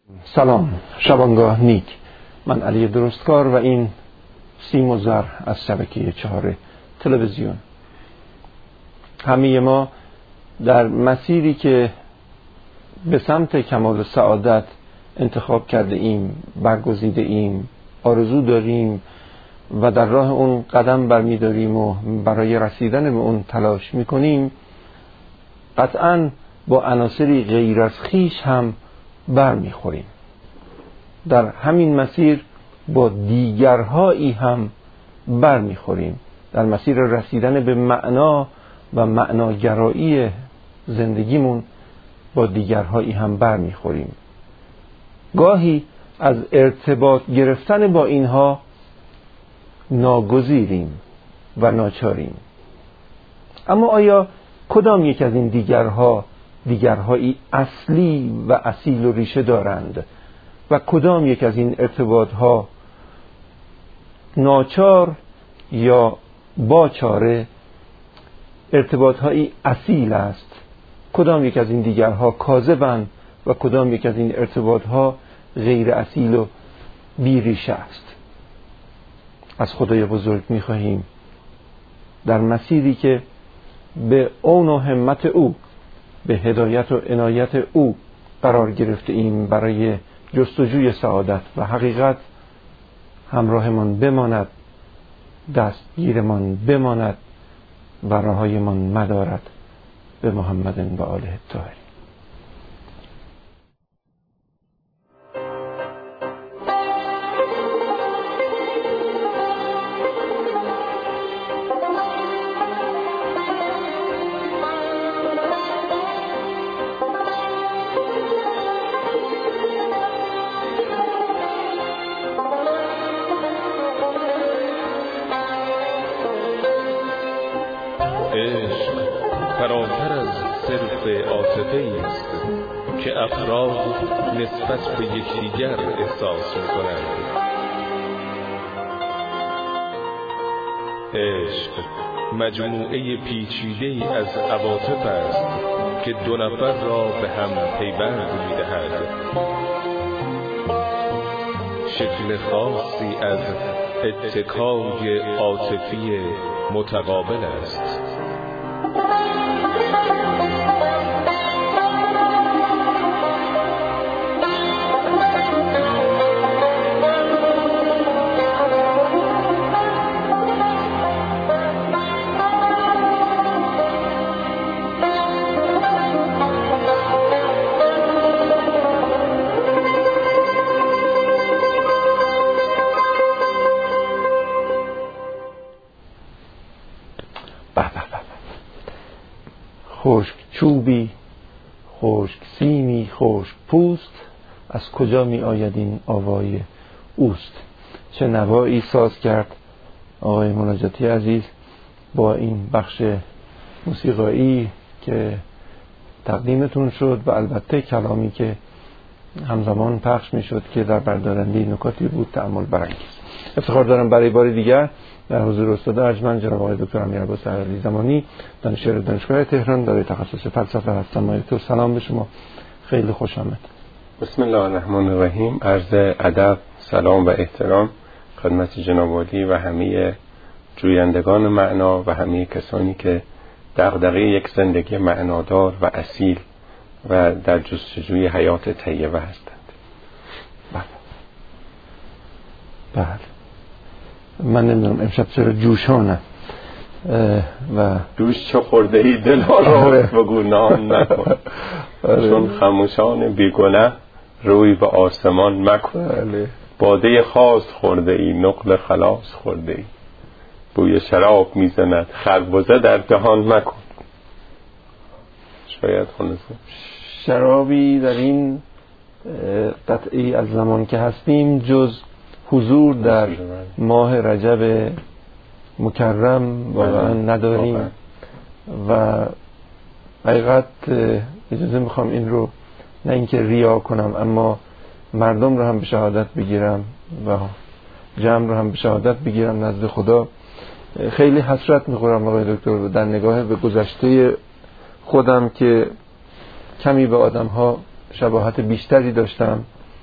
سلام، شبانگاه نیک. من علی درستکار و این سیم و زر از شبکه 4 تلویزیون. همه ما در مسیری که به سمت کمال سعادت انتخاب کرده ایم، برگزیده ایم، آرزو داریم و در راه اون قدم برمی‌داریم و برای رسیدن به اون تلاش می‌کنیم، قطعاً با عناصری غیر از خویش هم برمیخوریم. در همین مسیر با دیگرهایی هم برمیخوریم. در مسیر رسیدن به معنا و معناگرایی زندگیمون با دیگرهایی هم برمیخوریم. گاهی از ارتباط گرفتن با اینها ناگزیریم و ناچاریم. اما آیا کدام یک از این دیگرهایی اصلی و اصیل و ریشه دارند و کدام یک از این ارتباطها ناچار یا با چاره ارتباطهایی اصیل است؟ کدام یک از این دیگرها کاذبند و کدام یک از این ارتباطها غیر اصیل و بی ریشه است؟ از خدای بزرگ می‌خواهیم در مسیری که به اون و همت او، به هدایت و عنایت او قرار گرفته ایم برای جستجوی سعادت و حقیقت، همراهمان بماند، دستگیرمان بماند و راهایمان مدارد به محمد و آله الطاهرین. عشق فراتر از صرف عاطفه است که افراد نسبت به یکدیگر احساس می‌کنند. عشق مجموعه پیچیده‌ای از عواطف است که دو نفر را به هم پیوند می‌دهد. شکل خاصی از اتکای عاطفی متقابل است. خشک چوبی، خشک سیمی، خشک پوست، از کجا می آید این آوای اوست؟ چه نوایی ساز کرد آقای مناجاتی عزیز با این بخش موسیقایی که تقدیمتون شد و البته کلامی که همزمان پخش می شد که در بردارنده نکاتی بود تأمل برانگیز. افتخار دارم برای بار دیگر در حضور استاد ارجمند جناب آقای دکتر امیرعباس علیزمانی، دانشیار دانشگاه تهران دارای تخصص فلسفه هستم. دکتر سلام به شما، خیلی خوش آمد. بسم الله الرحمن الرحیم. عرض ادب، سلام و احترام خدمت جناب عالی و همه جویندگان معنا و همه کسانی که دغدغه یک زندگی معنادار و اصیل و در جستجوی حیات طیبه هستند. بله. من نمیدونم امشب چرا جوشانم و دوش چه خورده ای دلا را بگو نان نکن. چون خموشان بیگنه روی به آسمان مکن. باده خاص خورده ای، نقل خلاص خورده ای، بوی شراب میزند خربزه در دهان مکن. شاید خونسه شرابی در این قطعی از زمان که هستیم جز حضور در ماه رجب مکرم واقعا نداریم و حقیقت اجازه میخوام این رو نه اینکه ریا کنم اما مردم رو هم به شهادت بگیرم و جمع رو هم به شهادت بگیرم نزد خدا. خیلی حسرت میخورم آقای دکتر در نگاه به گذشته خودم که کمی به آدم ها شباهت بیشتری داشتم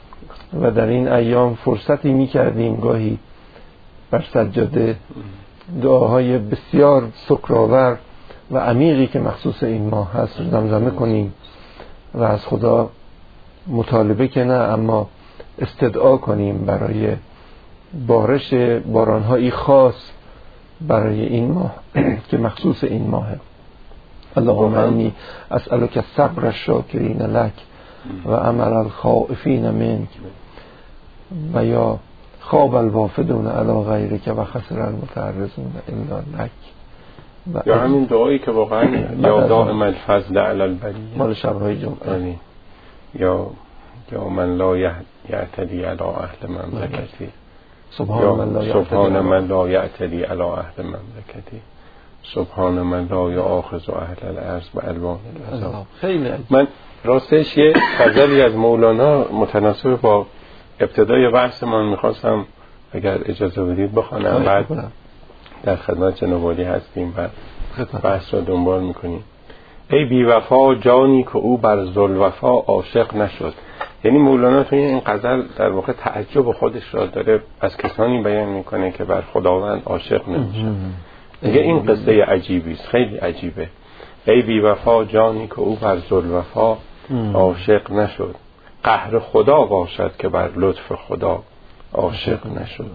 و در این ایام فرصتی می‌کردیم گاهی بر سجاده دعاهای بسیار سکرآور و عمیقی که مخصوص این ماه هست زمزمه کنیم و از خدا مطالبه که نه اما استدعا کنیم برای بارش باران‌هایی خاص برای این ماه که مخصوص این ماهه. اللهم انی اسألک صبر الشاکرین لک و عمل الخائفین منک و یا خواب الوافدون علی غیرک و خسر المتعرضون الا لک. یا همین دعایی که واقعا یا دائم الفضل علی البریه مال شب‌های جمعه، یا من لا یعتدی علی اهل مملکتی، سبحان من لا یعتدی علی اهل مملکتی، سبحان من لا یأخذ اهل الارض بالوان العذاب. خیلی من راستش یه غزلی از مولانا متناسب با ابتدای بحث من میخواستم اگر اجازه بدید بخوانم، بعد در خدمت جناب عالی هستیم و بحث را دنبال میکنیم. ای بی وفا جانی که او بر ذوالوفا عاشق نشد. یعنی مولانا توی این غزل در واقع تعجب خودش را داره از کسانی بیان میکنه که بر خداوند عاشق نمیشن. میگه این قصه عجیبی است، خیلی عجیبه. ای بی وفا جانی که او بر ذوالوفا عاشق نشد، قهر خدا باشد که بر لطف خدا عاشق نشد.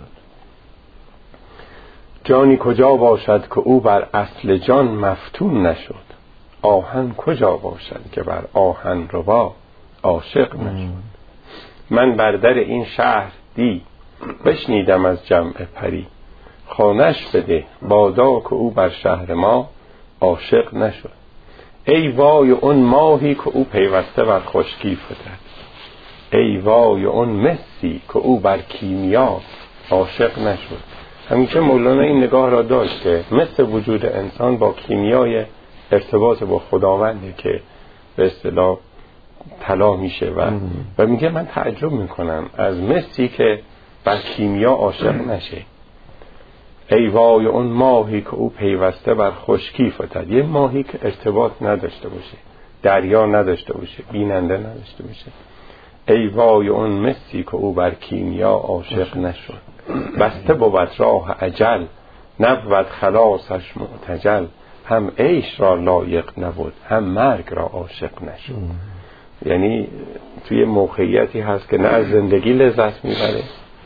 جانی کجا باشد که او بر اصل جان مفتون نشد، آهن کجا باشد که بر آهن ربا عاشق نشد. من بر در این شهر دی بشنیدم از جمع پری، خانش بده بادا که او بر شهر ما عاشق نشد. ای وای اون ماهی که او پیوسته بر خشکی فتد، ای وای اون مسی که او بر کیمیا عاشق نشد. همیشه مولانا این نگاه را داشت که مثل وجود انسان با کیمیای ارتباط با خداونده که به اصطلاح طلا میشه و میگه من تعجب میکنم از مسی که بر کیمیا عاشق نشه. ای وای اون ماهی که او پیوسته بر خشکی فتد، یه ماهی که ارتباط نداشته باشه، دریا نداشته باشه، بیننده نداشته باشه. ای وای اون مسی که او بر کیمیا عاشق نشد. بسته بود راه اجل، نبود خلاصش معتجل، هم عیش را لایق نبود، هم مرگ را عاشق نشد. یعنی توی موقعیتی هست که نه از زندگی لذت میبره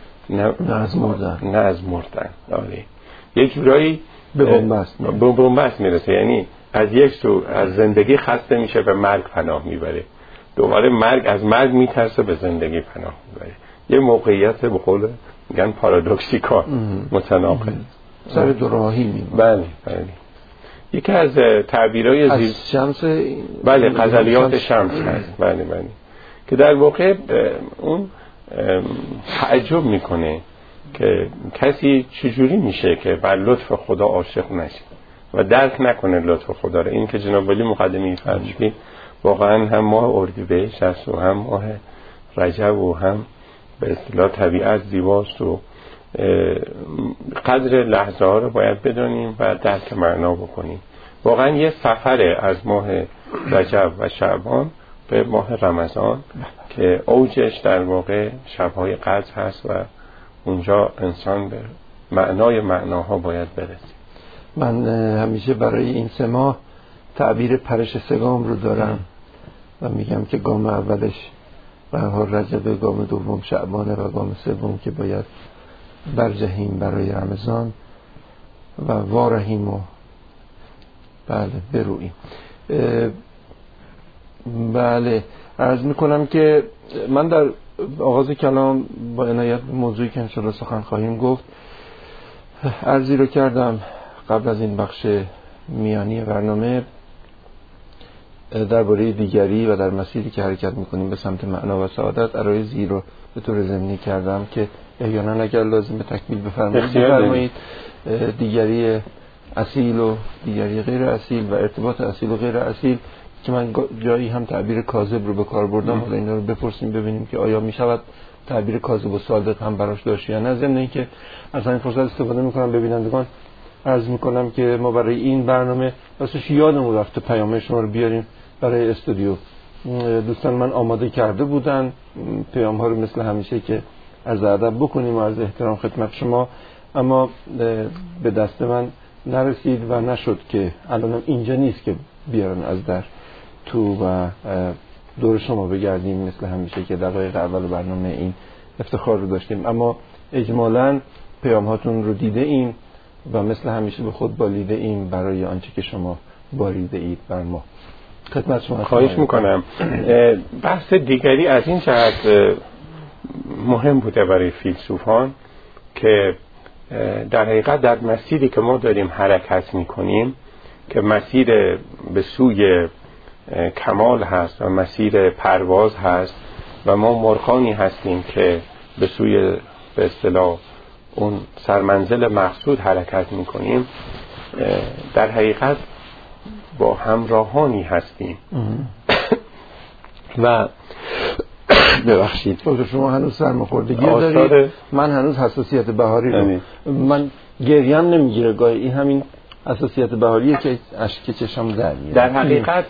نه از مردن. آره یک جورایی به بنبست میرسه، یعنی از یک سو از زندگی خسته میشه به مرگ پناه میبره، دوباره از مرگ میترسه به زندگی پناه میبره. یه موقعیت به قول میگن پارادوکسیکال، متناقض، سر دو راهی میمونه. بله یکی از تعبیرهای از شمس، بله غزلیات شمس هست، بله که در واقع اون تعجب میکنه که کسی چجوری میشه که بر لطف خدا عاشق نشه و درک نکنه لطف خدا رو. این که جناب علی مقدمی فرمودید واقعا هم ماه اردیبهشت است و هم ماه رجب و هم به اصطلاح طبیعت زیباست و قدر لحظه ها رو باید بدونیم و درک معنا بکنیم. واقعا یه سفره از ماه رجب و شعبان به ماه رمضان که اوجش در واقع شبهای قدر هست و اونجا انسان به معناها باید برسه. من همیشه برای این 3 ماه تعبیر پرش 3 گام رو دارم و میگم که گام اولش به هر حال رجب، گام دوم شعبانه و گام سوم که باید برجهیم برای رمضان و وارهیم و برویم. بله عرض میکنم که من در آغاز کلام با عنایت به موضوعی که انشاءالله سخن خواهیم گفت عرضی رو کردم قبل از این بخش میانی برنامه درباره دیگری و در مسیری که حرکت میکنیم به سمت معنا و سعادت. عرایضی رو به طور ضمنی کردم که احیانا اگر لازم تکمیل بفرمایید دیگری اصیل و دیگری غیر اصیل و ارتباط اصیل و غیر اصیل که من جایی هم تعبیر کاذب رو به کار بردم، حالا اینا رو بپرسیم ببینیم که آیا میشود تعبیر کاذب و صادق هم براش داشت یا نه. ضمن اینکه از این فرصت استفاده میکنم ببینندگان عرض میکنم که ما برای این برنامه راستش یادمون رفته پیام شما رو بیاریم برای استودیو دوستان من آماده کرده بودن پیام ها رو مثل همیشه که از ادب بکنیم و از احترام خدمت شما، اما به دست من نرسید و نشد که الانم اینجا نیست که بیارن از در تو و دور شما بگردیم مثل همیشه که دقایق اول برنامه این افتخار رو داشتیم. اما اجمالاً پیام هاتون رو دیده ایم و مثل همیشه به خود بالیده ایم برای آنچه که شما باریده اید بر ما. خدمت شما خواهش میکنم. بحث دیگری از این جهت مهم بوده برای فیلسوفان که در حقیقت در مسیری که ما داریم حرکت میکنیم که مسیر به سوی کمال هست و مسیر پرواز هست و ما مرغانی هستیم که به سوی به اصطلاح اون سرمنزل مقصود حرکت میکنیم، در حقیقت با همراهانی هستیم و ببخشید شما هنوز سرماخوردگی دارید، من هنوز حساسیت بهاری رو من گریم نمیگیره گاهی، این همین حساسیت بهاریه که اشک چشم در میاد. در حقیقت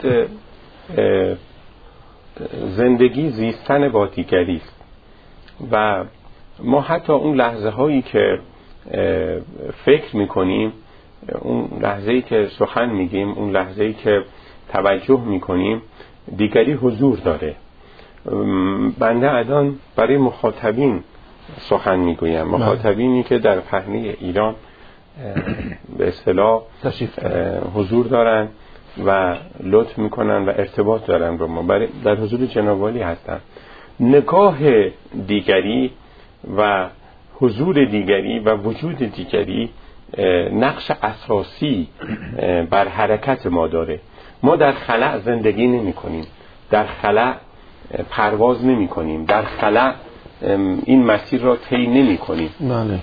زندگی زیستن با دیگری است و ما حتی اون لحظه هایی که فکر میکنیم، اون لحظه‌ای که سخن میگیم، اون لحظه‌ای که توجه میکنیم، دیگری حضور داره. بنده الان برای مخاطبین سخن میگویم، مخاطبینی که در پهنه ایران به اصطلاح حضور دارن و لطف میکنن و ارتباط دارن با ما، در حضور جناب عالی هستن. نگاه دیگری و حضور دیگری و وجود دیگری نقش اساسی بر حرکت ما داره. ما در خلأ زندگی نمی کنیم، در خلأ پرواز نمی کنیم، در خلأ این مسیر را طی نمی کنیم. بله.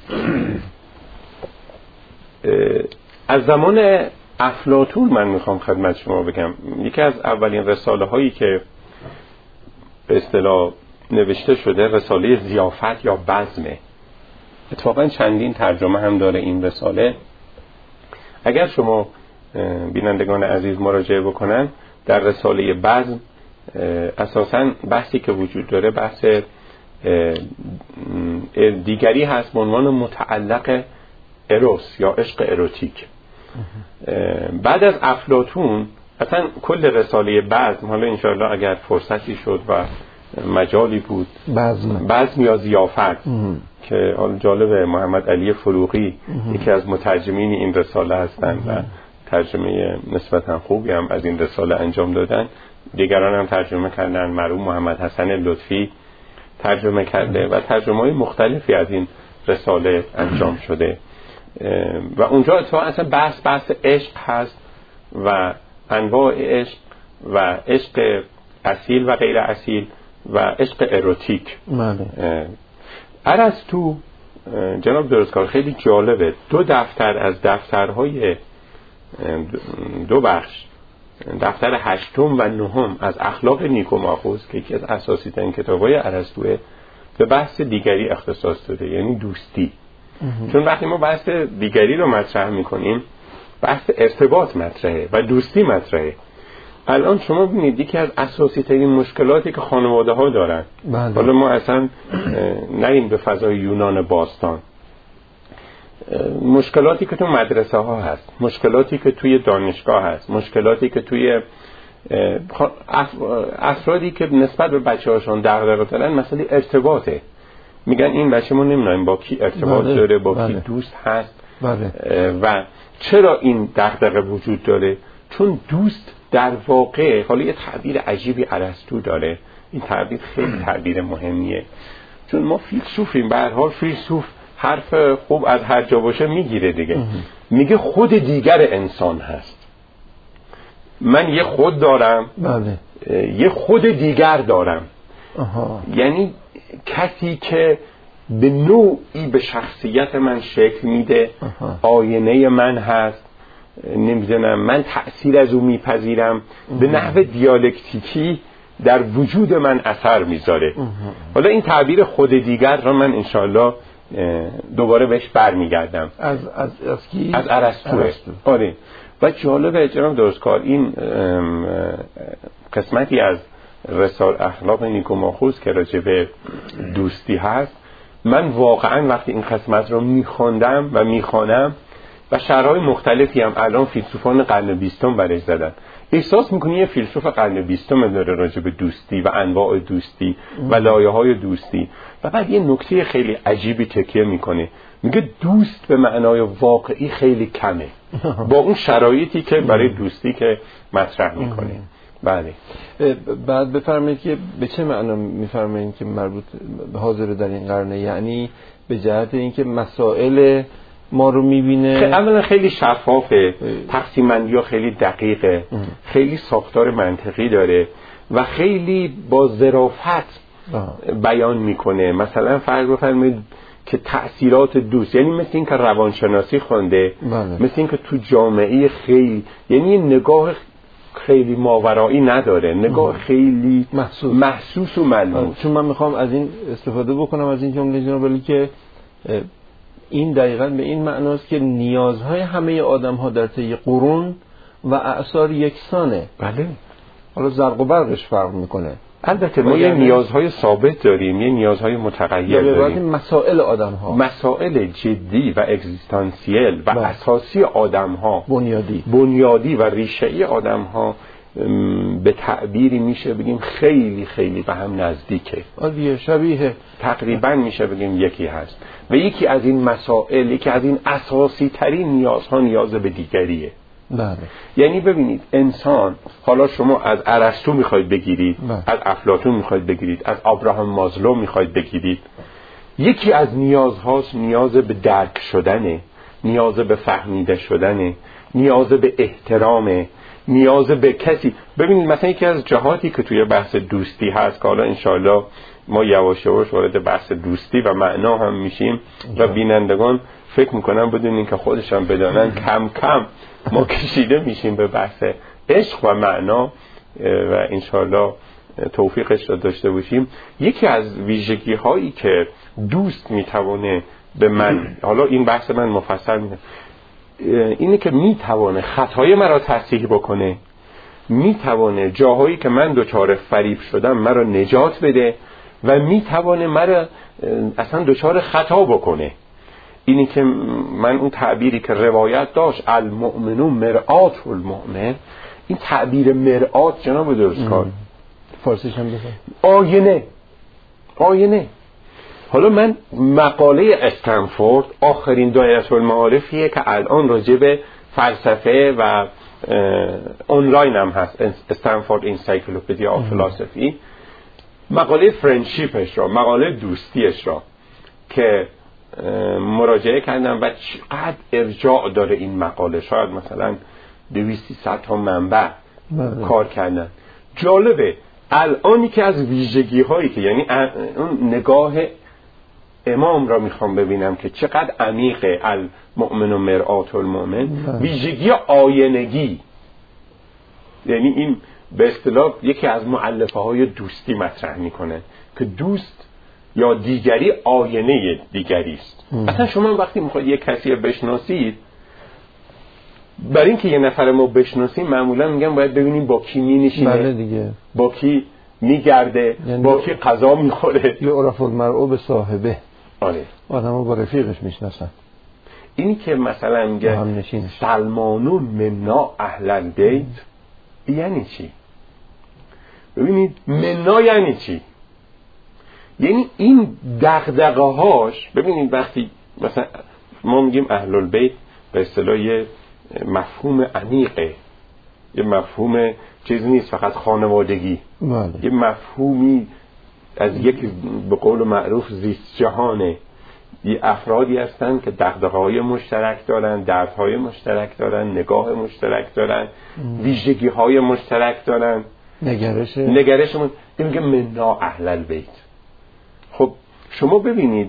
از زمان افلاطون من میخوام خدمت شما بگم، یکی از اولین رساله هایی که به اصطلاح نوشته شده رساله ضیافت یا بزمه. اتفاقا چندین ترجمه هم داره این رساله. اگر شما بینندگان عزیز مراجعه بکنن، در رساله بزم اساساً بحثی که وجود داره بحث دیگری هست به عنوان متعلق اروس یا عشق اروتیک. بعد از افلاطون اصلا کل رساله بزم، حالا انشاءالله اگر فرصتی شد و مجالی بود، بزم یا ضیافت که حالا جالب محمد علی فروغی یکی از مترجمین این رساله هستند و ترجمه نسبتا خوبی هم از این رساله انجام دادن. دیگران هم ترجمه کردن، مرحوم محمد حسن لطفی ترجمه کرده و ترجمه‌های مختلفی از این رساله انجام شده و اونجا اتفاقا اصلا بحث عشق هست و انواع عشق و عشق اصیل و غیر اصیل و عشق اروتیک. ارسطو جناب درستکار خیلی جالبه، دو دفتر از دفترهای دو بخش، دفتر 8 و 9 از اخلاق نیکوماخوس که یکی از اساسی ترین کتاب‌های ارسطوئه، به بحث دیگری اختصاص داده، یعنی دوستی. چون وقتی ما بحث دیگری رو مطرح می‌کنیم، بحث ارتباط مطرحه و دوستی مطرحه. الان شما ببینید یکی از اساسی ترین مشکلاتی که خانواده ها دارن، حالا ما اصلا نریم به فضای یونان باستان، مشکلاتی که تو مدرسه ها هست، مشکلاتی که توی دانشگاه هست، مشکلاتی که توی افرادی که نسبت به بچه هاشون دغدغه دارن، مسئله ارتباطه. میگن این بچه ما نمیدونیم با کی ارتباط داره، با کی دوست هست و چرا این دغدغه وجود داره؟ چون دوست در واقع، حالا یه تعبیر عجیبی ارسطو داره، این تعبیر خیلی تعبیر مهمیه، چون ما فیلسوفیم، به هر حال فیلسوف حرف خوب از هر جا باشه میگیره دیگه. میگه خود دیگر انسان هست. من یه خود دارم، یه خود دیگر دارم. یعنی کسی که به نوعی به شخصیت من شکل میده، آینه من هست، نمیدونم من تأثیر از او میپذیرم، به نحو دیالکتیکی در وجود من اثر میذاره. حالا این تعبیر خود دیگر را من انشاءالله دوباره بهش برمیگردم. از کی؟ از ارسطو. آره. و جالبه جناب درستکار این قسمتی از رسال اخلاق نیکوماخوس که راجع به دوستی هست، من واقعا وقتی این قسمت رو میخوندم و میخوانم و شرح‌های مختلفی هم الان فیلسوفان قرن 20 برش زدن، احساس میکنی یه فیلسوف قرن 20 داره راجع به دوستی و انواع دوستی و لایه‌های دوستی و بعد یه نکته خیلی عجیبی تکیه میکنه، میگه دوست به معنای واقعی خیلی کمه با اون شرایطی که برای دوستی که مطرح میکنه. بله. بعد بفرمایید که به چه معنا میفرمایید که مربوط به حاضر در این قرنه؟ یعنی به جهت اینکه مسائل ما رو میبینه اولا خیلی شفافه، تقسیم بندی ها خیلی دقیقه، خیلی ساختار منطقی داره و خیلی با ظرافت بیان میکنه. مثلا فرض بفرمایید که تأثیرات دوست، یعنی مثل این که روانشناسی خونده، مثل این که تو جامعه خیلی، یعنی نگاه خیلی ماورایی نداره، نگاه خیلی محسوس و ملموس. چون من میخوام از این استفاده بکنم از این جمله جناب ولی که این دقیقاً به این معناست که نیازهای همه آدم‌ها در طی قرون و اعصار یکسانه. بله. حالا زرق و برقش فرق میکنه. البته ما یه نیازهای ثابت داریم، یه نیازهای متغیر داریم. مسائل آدم‌ها، مسائل جدی و اگزیستانسیل و اساسی آدم‌ها، بنیادی و ریشه‌ای آدم‌ها به تعبیری میشه بگیم خیلی خیلی به هم نزدیکه، شبیه تقریبا میشه بگیم یکی هست و یکی از این مسائل، یکی از این اساسی ترین نیازها نیاز به دیگریه. بله. یعنی ببینید انسان، حالا شما از ارسطو میخواید بگیرید، از افلاطون میخواید بگیرید، از ابراهام مازلو میخواید بگیرید، یکی از نیازهاست نیاز به درک شدنه، نیاز به فهمیده شدنه، نیاز به احترامه، نیاز به کسی. ببینید مثلا یکی از جهاتی که توی بحث دوستی هست که حالا انشاءالله ما یواش یواش وارد بحث دوستی و معنا هم میشیم و بینندگان فکر میکنم بدونین که خودشان بدانن کم کم ما کشیده میشیم به بحث عشق و معنا و انشاءالله توفیقش رو داشته باشیم. یکی از ویژگی هایی که دوست میتوانه به من، حالا این بحث من مفصل میده، اینه که میتوانه خطای مرا تصحیح بکنه، میتوانه جاهایی که من دچار فریب شدم مرا نجات بده و میتوانه مرا اصلا دچار خطا بکنه. اینی که من اون تعبیری که روایت داشت المؤمنون مرآت المؤمن، این تعبیر مرآت جناب درستکار فارسیش هم بگم آینه. حالا من مقاله استنفورد آخرین دایره المعارفیه که الان راجع به فلسفه و آنلاین هم هست، استنفورد انسایکلوپدیا آف فلسفی، مقاله فرندشیپش را، مقاله دوستیش را که مراجعه کردم و چقدر ارجاع داره این مقاله، شاید مثلا 200-300 تا منبع کار کردن. جالبه الانی که از ویژگی هایی که یعنی اون نگاه امام را میخوام ببینم که چقدر عمیقه، المؤمن و مرآت المؤمن، ویژگی آینگی، یعنی این به اصطلاح یکی از مؤلفه های دوستی مطرح میکنه که دوست یا دیگری آینه دیگری است. اصلا شما وقتی میخواید یک کسی بشناسید، برای اینکه یه نفر ما بشناسیم معمولا میگن باید ببینیم با کی مینشینه، بله دیگه، با کی میگرده، یعنی با کی غذا میخوره. یه عرف المرء به صاحبه. آره، آدم‌ها با رفیقش میشناسن. اینی که مثلا میگه سلمانون منا اهل البیت، یعنی چی؟ ببینید منا یعنی چی؟ یعنی این دغدغه‌هاش، ببینید وقتی مثلا ما میگیم اهل البیت به اصطلاح یه مفهوم عمیقه، یه مفهوم چیز نیست فقط خانوادگی، یه مفهومی از یک به قول معروف زیست جهانه. یه افرادی هستن که دغدغه‌های مشترک دارن، دردهای مشترک دارن، نگاه مشترک دارن، ویژگی‌های مشترک دارن، نگرشمون میگه منا اهل البیت. خب شما ببینید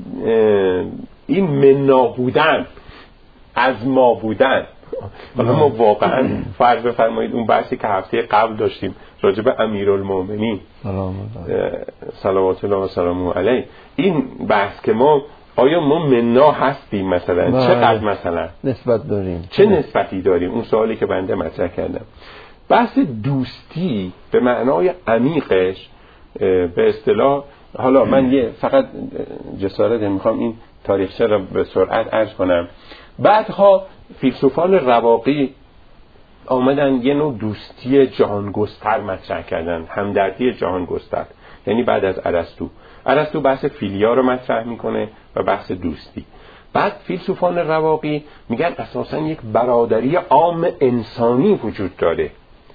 این منا بودن از ما بودن، حالا ما واقعا فرض بفرمایید اون بحثی که هفته قبل داشتیم راجع به امیرالمومنین صلوات الله و سلامه علیه، این بحث که ما آیا ما منا هستیم مثلا؟ چقدر مثلا نسبت داریم؟ چه نسبتی داریم؟ اون سوالی که بنده مطرح کردم. بحث دوستی به معنای عمیقش به اصطلاح، حالا من یه فقط جسارت میخوام این تاریخچه رو به سرعت عرض کنم. بعدها فیلسوفان رواقی آمدن یه نوع دوستی جهانگستر مطرح کردن، همدردی جهانگستر. یعنی بعد از ارسطو بحث فیلیا رو مطرح میکنه و بحث دوستی. بعد فیلسوفان رواقی میگن اساساً یک برادری عام انسانی وجود داره.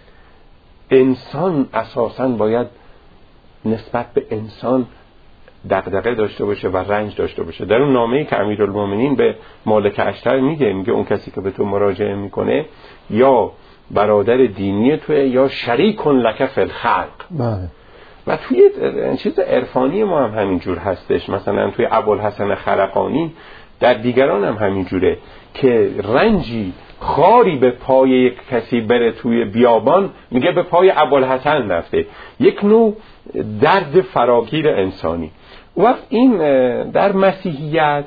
انسان اساساً باید نسبت به انسان دغدغه داشته باشه و رنج داشته باشه. در اون نامه‌ای که امیرالمومنین به مالک اشتر میگه اون کسی که به تو مراجعه میکنه یا برادر دینی توه یا شریک لک فی الخلق. بله. و توی چیز عرفانی ما هم همینجور هستش. مثلا توی ابوالحسن خرقانی، در دیگران هم همینجوره که رنجی خاری به پای یک کسی بره توی بیابان، میگه به پای ابوالحسن رفته. یک نوع درد فراگیر انسانی. وقت این در مسیحیت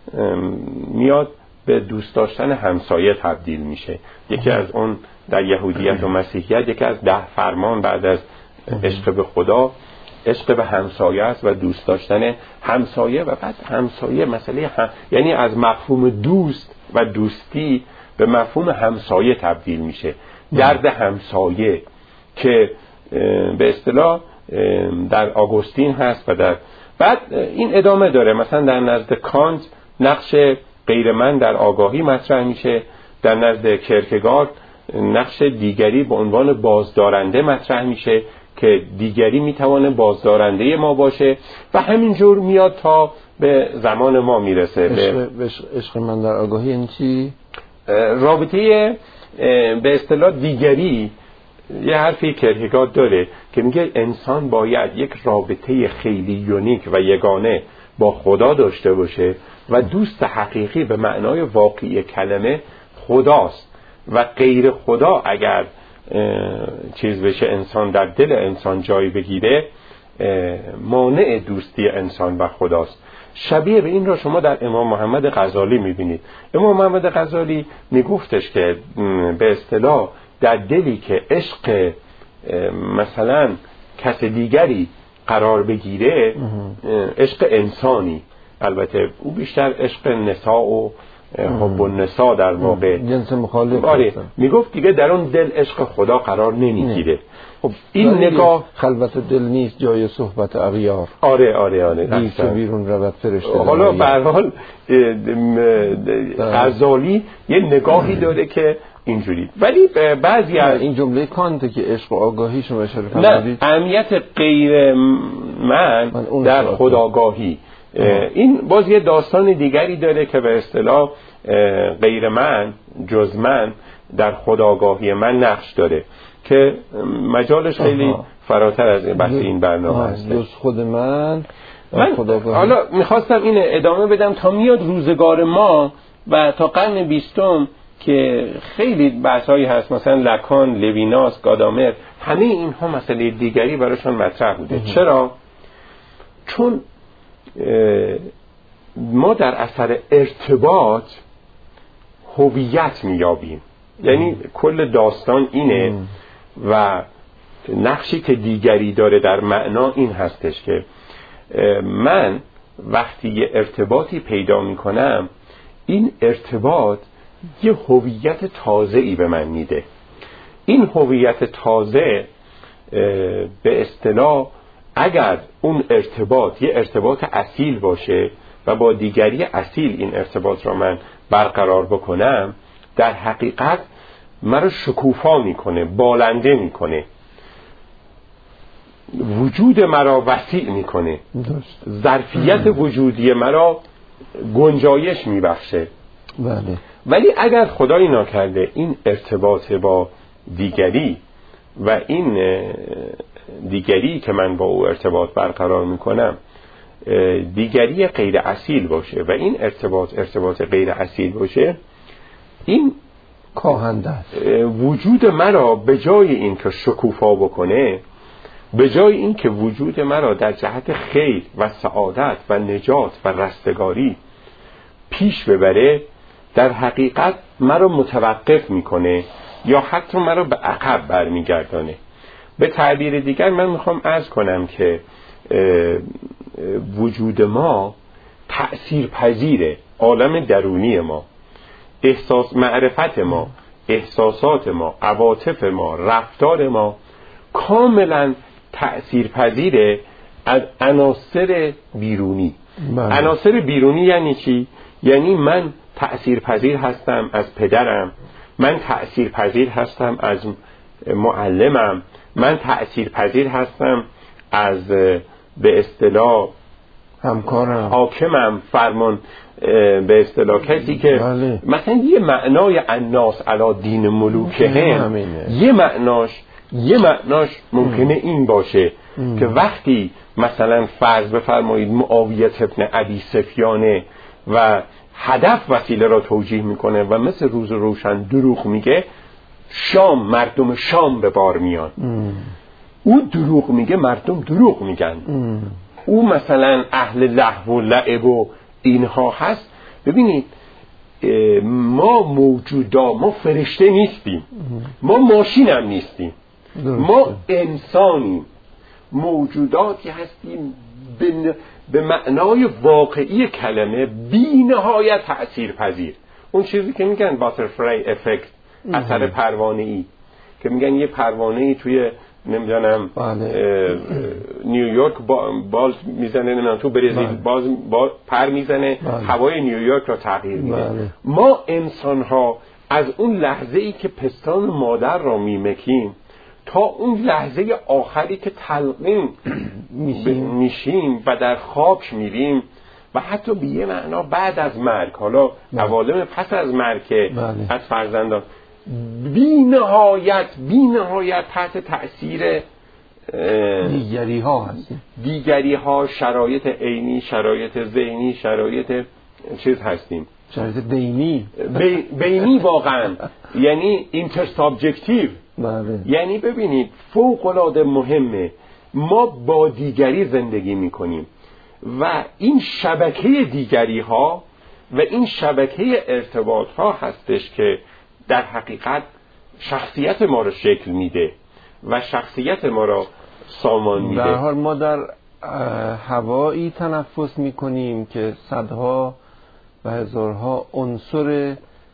میاد به دوست داشتن همسایه تبدیل میشه. یکی از اون در یهودیت و مسیحیت یکی از 10 فرمان بعد از عشق به خدا عشق به همسایه است و دوست داشتن همسایه. و بعد همسایه مسئله یعنی از مفهوم دوست و دوستی به مفهوم همسایه تبدیل میشه. درد همسایه که به اصطلاح در آگوستین هست و در بعد این ادامه داره. مثلا در نزد کانت نقش غیر من در آگاهی مطرح میشه. در نزد کرکگارد نقش دیگری به عنوان بازدارنده مطرح میشه که دیگری میتونه بازدارنده ما باشه و همینجور میاد تا به زمان ما میرسه. عشق من در آگاهی یعنی چی؟ رابطه به اصطلاح دیگری. یه حرفی کرکگارد داره که میگه انسان باید یک رابطه خیلی یونیک و یگانه با خدا داشته باشه و دوست حقیقی به معنای واقعی کلمه خداست و غیر خدا اگر چیز بشه، انسان در دل انسان جای بگیره، مانع دوستی انسان و خداست. شبیه به این را شما در امام محمد غزالی میبینید. امام محمد غزالی میگفتش که به اصطلاح در دلی که عشق مثلا کس دیگری قرار بگیره، عشق انسانی، البته او بیشتر عشق نساء و حب النساء در واقع جنس مخالف. آره میگفت دیگه در اون دل عشق خدا قرار نمیگیره. خب این نگاه خلوت دل نیست جای صحبت اغیار. آره دیگه بیرون رود فرشته. حالا به هر حال غزالی یه نگاهی داره که اینجوری. ولی بعضی از این جمله کانت که عشق و آگاهی شما اشاره فرمودید، اهمیت غیر من در خودآگاهی، این باز یه داستان دیگری داره که به اصطلاح غیر من جز من در خودآگاهی من نقش داره که مجالش خیلی فراتر از بحث این برنامه هست. جز خود من حالا میخواستم این ادامه بدم تا میاد روزگار ما و تا قرن 20 که خیلی بحثایی هست، مثلا لکان، لویناس، گادامر، همه اینها مسئله دیگری براشون مطرح بوده. چرا؟ چون ما در اثر ارتباط هویت میابیم. یعنی کل داستان اینه و نقشی که دیگری داره در معنا این هستش که من وقتی یه ارتباطی پیدا میکنم، این ارتباط یه هویت تازه‌ای به من میده. این هویت تازه به اصطلاح اگر اون ارتباط یه ارتباط اصیل باشه و با دیگری اصیل این ارتباط را من برقرار بکنم، در حقیقت مرا شکوفا میکنه، بالنده میکنه، وجود مرا وسیع میکنه، ظرفیت وجودی مرا گنجایش میبخشه. بله. ولی اگر خدایی ناکرده این ارتباط با دیگری و این دیگری که من با او ارتباط برقرار میکنم دیگری غیر اصیل باشه و این ارتباط غیر اصیل باشه، این کاهنده است. وجود مرا به جای این که شکوفا بکنه به جای این که وجود مرا در جهت خیر و سعادت و نجات و رستگاری پیش ببره، در حقیقت مرا متوقف میکنه یا حتی مرا به عقب برمیگردانه. به تعبیر دیگر من میخوام عرض کنم که وجود ما تأثیر پذیره. عالم درونی ما، معرفت ما، احساسات ما، عواطف ما، رفتار ما کاملا تأثیر پذیره از عناصر بیرونی. عناصر بیرونی یعنی چی؟ یعنی من تأثیر پذیر هستم از پدرم، من تأثیر پذیر هستم از معلمم، من تأثیر پذیر هستم از به اصطلاح همکارم، حاکمم، فرمان به اصطلاح کسی که بله. مثلا یه معنای الناس علی دین ملوکهم، یه معناش ممکنه این باشه که وقتی مثلا فرض بفرمایید معاویه ابن ابی سفیان و هدف وسیله را توجیه میکنه و مثل روز روشن دروغ میگه، مردم شام به بار میان. او دروغ میگه، مردم دروغ میگن. او مثلا اهل لهو و لعب و اینها هست. ببینید ما فرشته نیستیم، ما ماشین هم نیستیم، ما انسانیم، موجوداتی هستیم به معنای واقعی کلمه بی نهایت تأثیر پذیر. اون چیزی که میگن باترفلای افکت، اثر پروانه‌ای، که میگن یه پروانه‌ای توی نمیدونم نیویورک باز میزنه، نمیدونم تو برزیل باز پر میزنه، هوای نیویورک را تغییر میده. ما انسان ها از اون لحظه ای که پستان مادر را میمکیم تا اون لحظه آخری که تلقین میشیم و در خاک میریم و حتی به یه معنا بعد از مرگ، حالا عوالم پس از مرگ از فرزندان، بی نهایت تحت تأثیر دیگری ها، شرایط عینی، شرایط ذهنی، شرایط چیز هستیم، شرایط بینی واقعا یعنی اینتر سابجکتیو. یعنی ببینید فوق العاده مهمه، ما با دیگری زندگی میکنیم و این شبکه دیگری ها و این شبکه ارتباط ها هستش که در حقیقت شخصیت ما رو شکل میده و شخصیت ما رو سامان میده. در حال ما در هوایی تنفس میکنیم که صدها و هزارها عنصر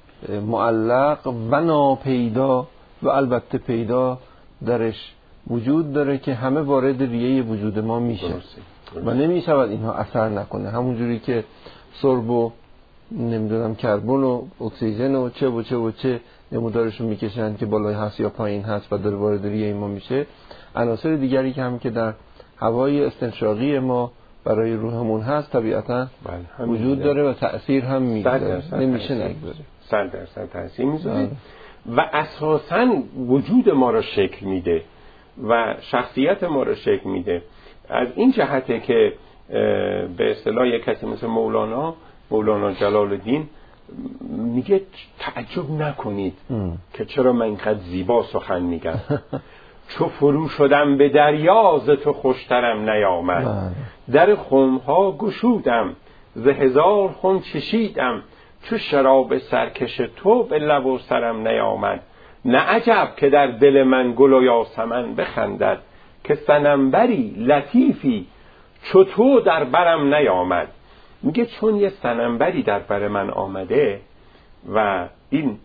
معلق و ناپیدا و البته پیدا درش وجود داره که همه وارد ریه وجود ما میشه و نمیشود اینها اثر نکنه. همونجوری که سرب و نمیدونم کربن و اکسیژن و چه نمودارشون میکشن که بالای هست یا پایین هست و داره وارد ریه ما میشه، عناصر دیگری که هم که در هوای استنشاقی ما برای روحمون هست طبیعتا وجود داره و تأثیر هم میذاره، نمیشه نگذاره، 100% تأثیر میذاره و اساساً وجود ما را شکل میده و شخصیت ما را شکل میده. از این جهته که به اصطلاح یک کسی مثل مولانا جلال الدین میگه تعجب نکنید که چرا من اینقدر زیبا سخن میگم. چو فرو شدم به دریا ز تو خوشترم نیامد، در خمها گشودم ز هزار خم چشیدم، چو شراب سرکش تو به لب و سرم نیامد. نه عجب که در دل من گل و یاسمن بخندد، که صنمبری لطیفی چو تو در برم نیامد. میگه چون یه صنمبری در بر من آمده و این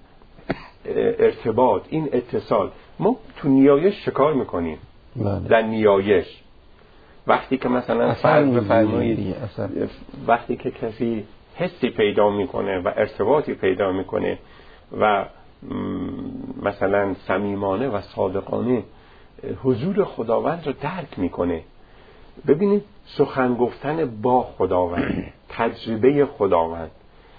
ارتباط، این اتصال، ما تو نیایش چکار میکنیم؟ در نیایش وقتی که مثلا فرض بفرمایید وقتی که کسی حسی پیدا میکنه و ارتباطی پیدا میکنه و مثلا صمیمانه و صادقانه حضور خداوند رو درک میکنه، ببینید سخن گفتن با خداوند، تجربه خداوند،